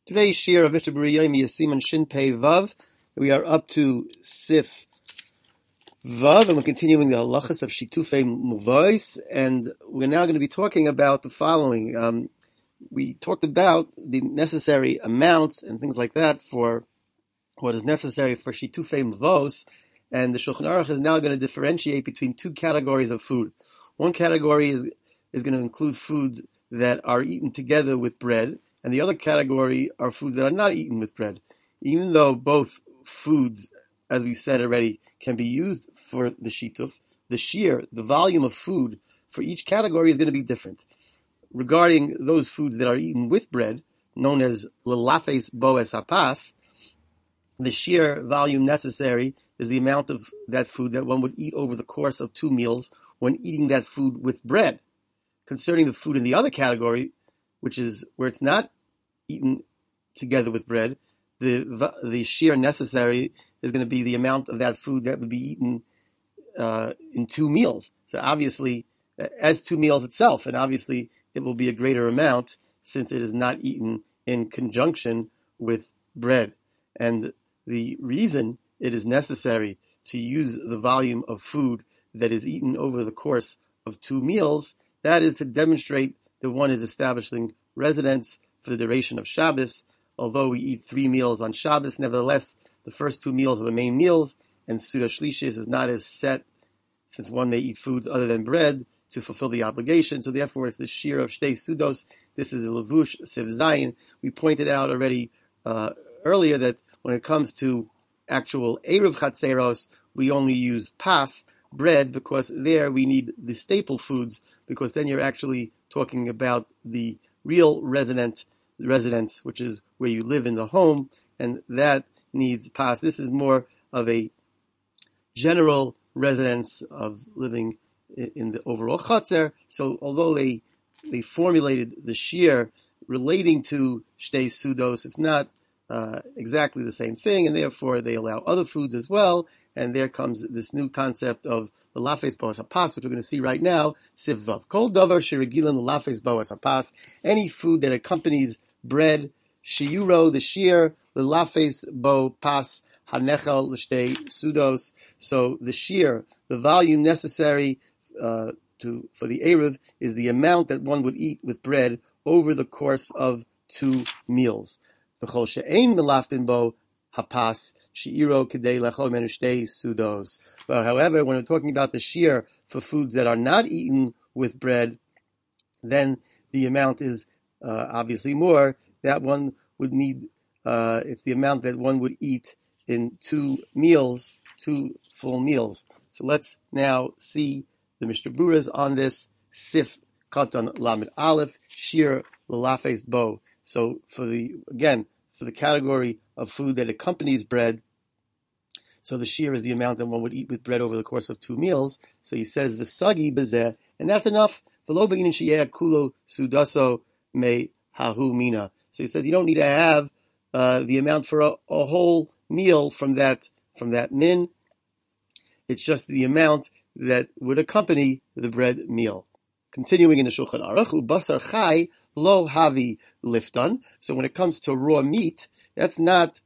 Today's shir of Mishnah Berurah Yomi is Siman Shin Pei Vav. We are up to Sif Vav, and we're continuing the halachas of Shitufei Muvois, and we're now going to be talking about the following. We talked about the necessary amounts and things like that for what is necessary for Shitufei Muvos, and the Shulchan Aruch is now going to differentiate between two categories of food. One category is going to include foods that are eaten together with bread, and the other category are foods that are not eaten with bread. Even though both foods, as we said already, can be used for the shituf, the shear, the volume of food for each category is going to be different. Regarding those foods that are eaten with bread, known as lelafes boes hapas, the shear volume necessary is the amount of that food that one would eat over the course of 2 meals when eating that food with bread. Concerning the food in the other category, which is where it's not eaten together with bread, the shear necessary is going to be the amount of that food that would be eaten in 2 meals. So obviously, as 2 meals itself, and obviously it will be a greater amount since it is not eaten in conjunction with bread. And the reason it is necessary to use the volume of food that is eaten over the course of 2 meals, that is to demonstrate that one is establishing residence for the duration of Shabbos. Although we eat 3 meals on Shabbos, nevertheless, the first 2 meals are the main meals, and Suda Shlishis is not as set, since one may eat foods other than bread to fulfill the obligation. So therefore, it's the shear of Shtei Sudos. This is a Levush Siv Zayin. We pointed out already earlier that when it comes to actual Erev Chatzeros, we only use pas, bread, because there we need the staple foods, because then you're actually talking about the real residence, which is where you live in the home, and that needs pas. This is more of a general residence of living in the overall chatzer. So although they formulated the shear relating to shtei sudos, it's not exactly the same thing, and therefore they allow other foods as well. And there comes this new concept of the lafes boas hapas, which we're going to see right now. Siv Vav. Kol davar sheregilan lafes boas hapas. Any food that accompanies bread, shiuro, the shear, the lafes bo pas hanechel l'shtei sudos. So the shear, the volume necessary for the erev, is the amount that one would eat with bread over the course of 2 meals. V'chol she'ein melaftin bo hapas shi'iro kedei lechol menu shtei sudos. But however, when we're talking about the shear for foods that are not eaten with bread, then the amount is obviously more. That one would need, it's the amount that one would eat in 2 meals, 2 full meals. So let's now see the Mishnah Berurahs on this. Sif Katan Lamed Aleph, Shir Lalafes Bo. So for the category of food that accompanies bread, so the shear is the amount that one would eat with bread over the course of 2 meals. So he says v'sagi bezeh, and that's enough. V'lo be'inin sheyeh kulo sudaso me hahu mina. So he says you don't need to have the amount for a whole meal from that min. It's just the amount that would accompany the bread meal. Continuing in the Shulchan Aruch, basar chai lo havi lifton. So when it comes to raw meat, that's not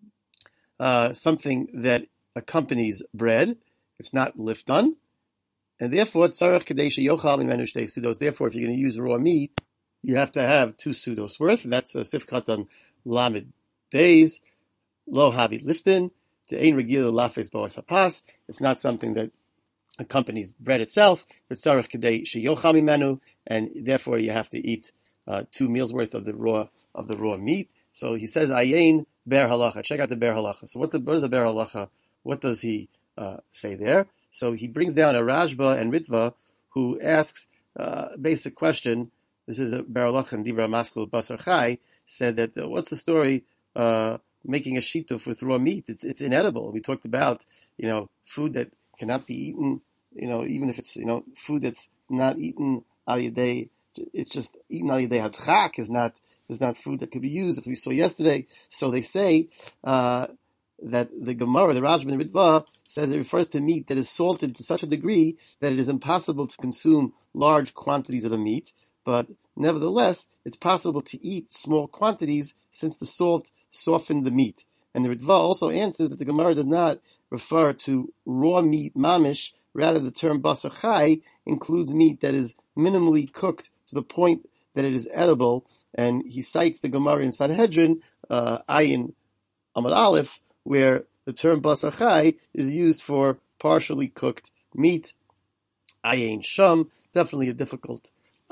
something that accompanies bread. It's not lifton, and therefore tzarech kadei sheyochal mimenu shtei sudos. Therefore, if you're going to use raw meat, you have to have 2 sudos worth. That's a sif katan lamed beis lo havi lifton. Te'ein regila lafes boas hapas. It's not something that accompanies bread itself, but tzarech kadei sheyochal mimenu, and therefore you have to eat 2 meals worth of the raw meat. So he says ayin ber halacha. Check out the ber halacha. So what is the ber halacha? What does he say there? So he brings down a Rashba and Ritva who asks basic question. This is a ber halacha and Dibra Maskul Basar Chai said that what's the story making a shituf with raw meat? It's inedible. We talked about food that cannot be eaten. Even if it's food that's not eaten al yedei, it's just eaten al yedei hadchak is not food that could be used, as we saw yesterday. So they say that the Gemara, the Rashba and Ritva, says it refers to meat that is salted to such a degree that it is impossible to consume large quantities of the meat. but nevertheless, it's possible to eat small quantities since the salt softened the meat. And the Ritva also answers that the Gemara does not refer to raw meat mamish, rather the term basar chai includes meat that is minimally cooked to the point that it is edible, and he cites the Gemara in Sanhedrin, Ayin Amud Aleph, where the term basar chai is used for partially cooked meat. Ayin Sham, definitely a difficult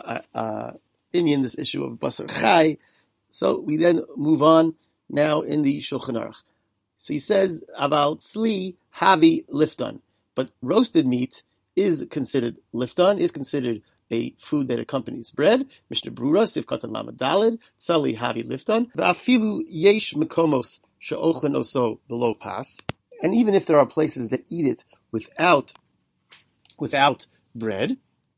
in this issue of basar chai. So we then move on now in the Shulchan Aruch. So he says about tzli havi lifton, but roasted meat is considered lifton, is considered a food that accompanies bread. Mishnah Brura Sivkatan Lamed Daled tzali havi lifton. Va'afilu yesh mekomos she'ochlen oso below pas. And even if there are places that eat it without bread,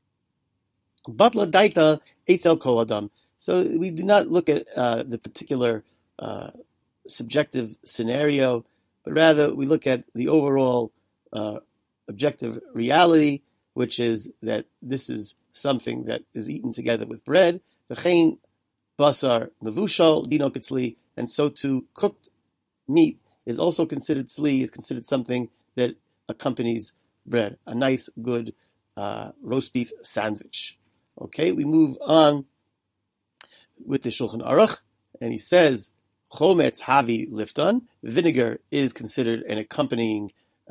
batla daita eitzel kol adam. So we do not look at the particular subjective scenario, but rather we look at the overall objective reality, which is that this is something that is eaten together with bread. V'chein basar mevushal dino kitzli, and so too cooked meat is also considered tzli, is considered something that accompanies bread, a nice, good roast beef sandwich. Okay, we move on with the Shulchan Aruch, and he says, chometz havi lifton, vinegar is considered an accompanying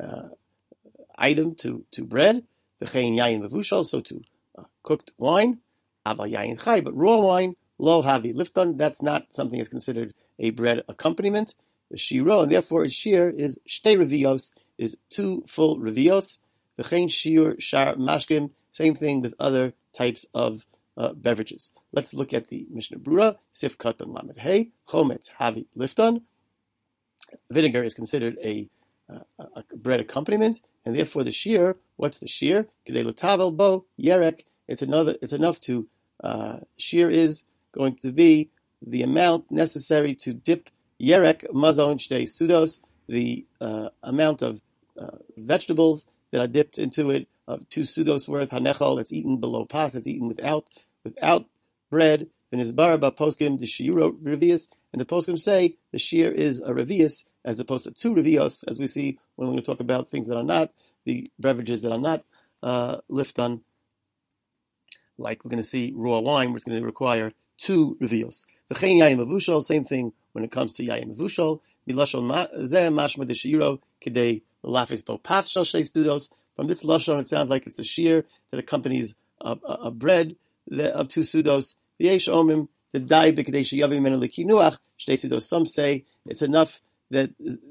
item to bread, v'chein yayin mevushal, so to cooked wine, aval yayin chai, but raw wine, lo havi lifton, that's not something that's considered a bread accompaniment. The shiro, and therefore his shir is shtei revios, is 2 full revios, v'chein shir shar mashkim, same thing with other types of beverages. Let's look at the Mishnah Brura, Sif Katan Lamed Hey, Chometz Havi Lifton. Vinegar is considered a bread accompaniment, and therefore the shear, what's the shear? Kedei l'tavel bo yerek. It's enough to, shear is going to be the amount necessary to dip yerek, mazon shtei sudos, the amount of vegetables that are dipped into it, of 2 sudos worth, hanechal, that's eaten below pas, that's eaten without bread, v'nizbar ba poskim the shiuro revius, and the poskim say the shear is a revius as opposed to 2 revios, as we see when we're going to talk about things that are not, the beverages that are not lifton, like we're going to see raw wine, which is going to require 2 revios. V'chein yayin mevushal, same thing when it comes to yayin mevushal, milashon zeh mashma de shiuro kedei lafis bo pas shal shei studos. From this lashon, it sounds like it's the shear that accompanies a bread of 2 sudos. V'yesh omim the dai b'kedei sheyavi menu lekinuach shtei sudos. Some say it's enough that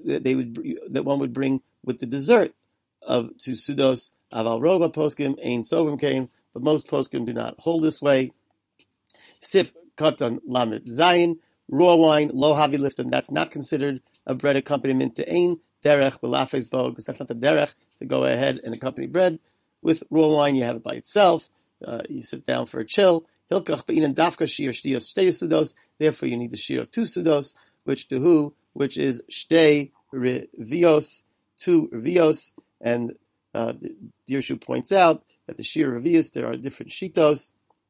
one would bring with the dessert of 2 sudos. Aval rova poskim ein sovim came, but most poskim do not hold this way. Sif katan lamed zayin, raw wine lo havi lifton. That's not considered a bread accompaniment to ein derech belafes bo, because that's not the derech to go ahead and accompany bread with raw wine. You have it by itself. You sit down for a chill. Hilkach be'inan dafka shir shtiyos shtei sudos. Therefore, you need the shir of 2 sudos, which is shtei revios, 2 revios. And the Dirshu points out that the shir revios, there are different shitos.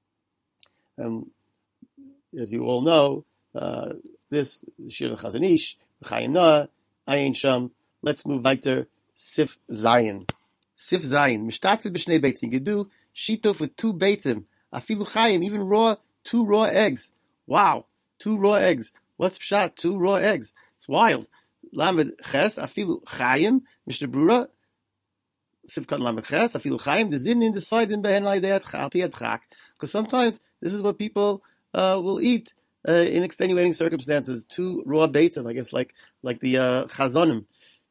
As you all know, this shir the Chazon Ish, Chayim Noah, Ayin Sham. Let's move weiter. Sif Zayin. Sif Zayin. Mishtatzit b'shnei beitzim. You could do shituf with 2 beitzim. Afilu chayim, even raw, 2 raw eggs. Wow, 2 raw eggs. What's pshat? 2 raw eggs. It's wild. Lamed ches, afilu chayim. Mishnah Brura, Sifkat lamed ches, afilu chayim. The zimnin decide in behen laydei chak. Because sometimes this is what people will eat in extenuating circumstances. 2 raw beitzim, I guess, like the chazonim.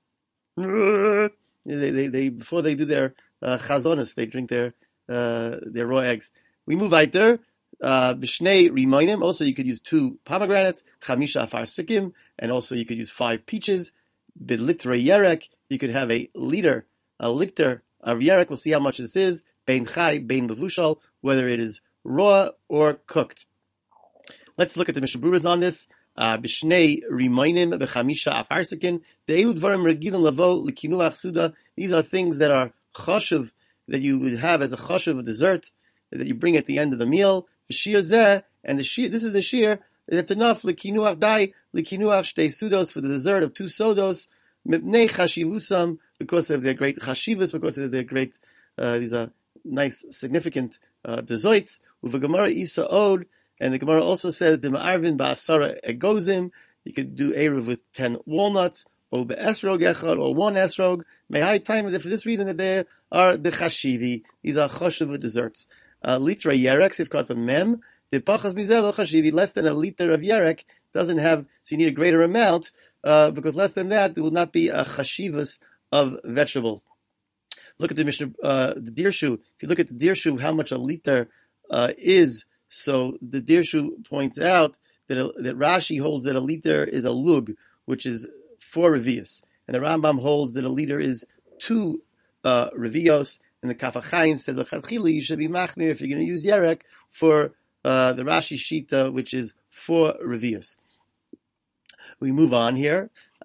They before they do their chazonis, they drink their raw eggs. We move right there. B'shnei rimonim. Also, you could use 2 pomegranates. Chamisha afar sikim, and also you could use 5 peaches. B'litra yerek. You could have a liter of yerek. We'll see how much this is. Bein chai, bein mevushal, whether it is raw or cooked. Let's look at the Mishnah Bruras on this. B'shnei rimonim b'chamisha afar sikim. De'elu dvarim regilim lavo l'kinuach suda. These are things that are chashuv, that you would have as a chashuv dessert, that you bring at the end of the meal. Shir zeh, and the shir, this is the shir that's enough likinuach dai likinuach shtei sudos, for the dessert of two sodos, mipnei chashivusam, because of their great chashivus, because of their great these are nice significant desserts. With a Gemara Isa Od, and the Gemara also says the ma'arvin ba'asara egozim. You could do eruv with 10 walnuts, or be'esrog echad, or 1 esrog. May I time that for this reason that they are the chashivi. These are chashiv desserts. Litra yerek sifkat mem. The pachas mizel chashivi, less than a liter of yerek doesn't have. So you need a greater amount because less than that there will not be a chashivus of vegetables. Look at the Mishnah, the Dirshu. If you look at the Dirshu, how much a liter is. So the Dirshu points out that Rashi holds that a liter is a lug, which is 4 revius, and the Rambam holds that a liter is 2 revios. And the Kaf HaChaim says l'chadchila you should be machmir if you're going to use yerek for the Rashi shita, which is 4 revius. We move on here.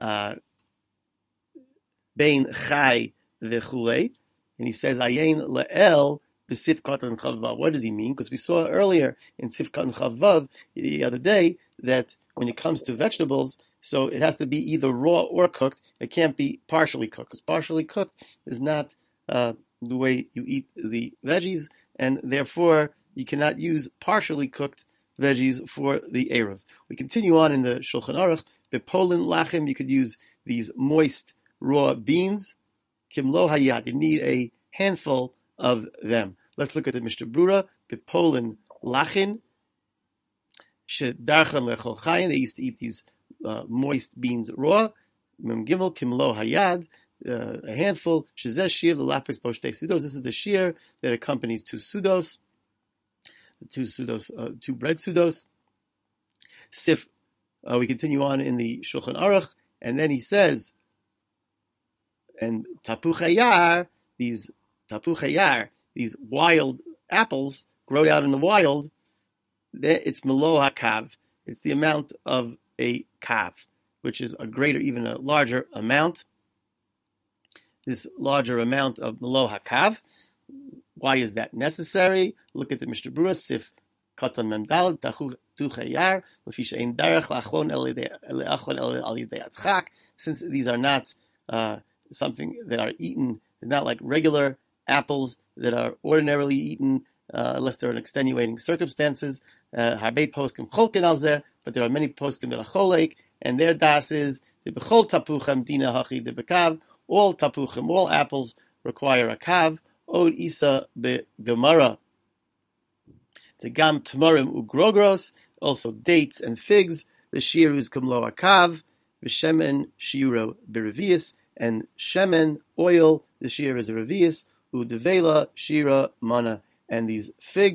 Bein chai v'chulei, and he says ayin le'el b'sifkat and chavav. What does he mean? Because we saw earlier in sifkat and chavav the other day that when it comes to vegetables, so it has to be either raw or cooked. It can't be partially cooked, because partially cooked is not the way you eat the veggies, and therefore you cannot use partially cooked veggies for the eruv. We continue on in the Shulchan Aruch. Bepolin lachem, you could use these moist raw beans. Kimlo hayad, you need a handful of them. Let's look at the Mishnah Brura. Bepolin lachin, shedarchan lechol chayin. They used to eat these moist beans raw. Mem gimel kimlo hayad, a handful. Shezeh shir l'lapis poshtei sudos. This is the shir that accompanies 2 sudos, 2 bread sudos. Sif. We continue on in the Shulchan Aruch, and then he says, and tapuchayar, these wild apples growed out in the wild, it's melo hakav. It's the amount of a kav, which is a greater, even a larger amount. This larger amount of melo hakav. Why is that necessary? Look at the Mishnah Brura, Sif Katan Memdal, Tuchayar, Lafisha Ein Darach, Lachon Eleachon Alidei Adchak. Since these are not something that are eaten, they're not like regular apples that are ordinarily eaten, unless they're in extenuating circumstances. Harbeit poskim cholkin alzeh, but there are many poskim that are cholek, and their das is the bechol tapuchem dina hachi de bekav. All tapuchem, all apples require a kav. Od isa be gemara. The gam tamarim ugrogros, also dates and figs. The shir is kumlo akav, v'shemen shiuro berevius, and shemen oil. The shir is a revius, udevela shira mana, and these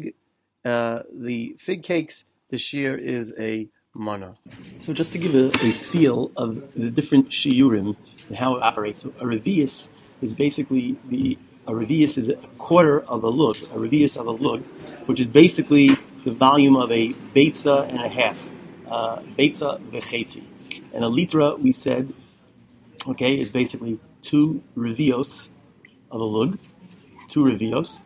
the fig cakes. The shir is a mana. So just to give a feel of the different shiurim and how it operates, so a revius is basically a revius is a quarter of a lug, which is basically the volume of a beitza and a half, beitza v'chetzi. And a litra, we said, okay, is basically 2 revios of a lug, 2 revios,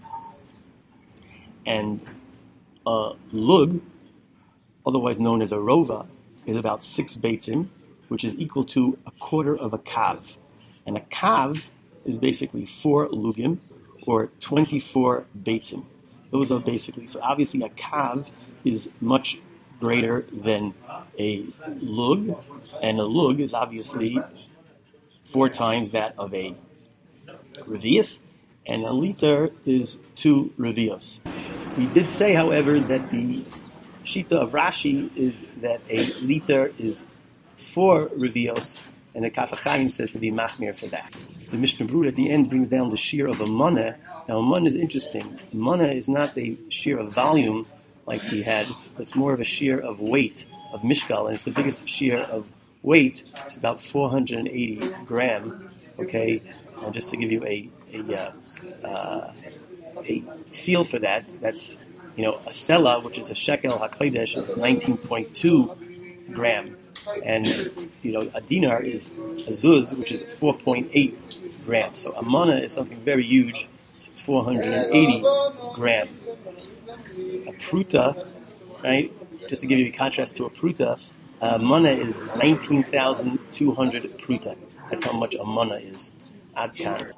and a lug, otherwise known as a rova, is about 6 beitzim, which is equal to a quarter of a kav. And a kav is basically 4 lugim, or 24 beitzim. Those are basically, so obviously a kav is much greater than a lug, and a lug is obviously 4 times that of a revius, and a liter is 2 revios. We did say, however, that the shita of Rashi is that a liter is 4 revios, and the Kaf HaChaim says to be machmir for that. The Mishnah Brura at the end brings down the shir of a mana. Now a mana is interesting. A mana is not a shir of volume like we had, but it's more of a shir of weight, of mishkal, and it's the biggest shir of weight. It's about 480 gram. Okay, and just to give you a feel for that, that's a sela, which is a shekel hakodesh, is 19.2 gram. And a dinar is a zuz, which is 4.8 grams. So a mana is something very huge. almost 480 gram. A pruta, right? Just to give you a contrast to a pruta, a mana is 19,200 pruta. That's how much a mana is. Ad kan.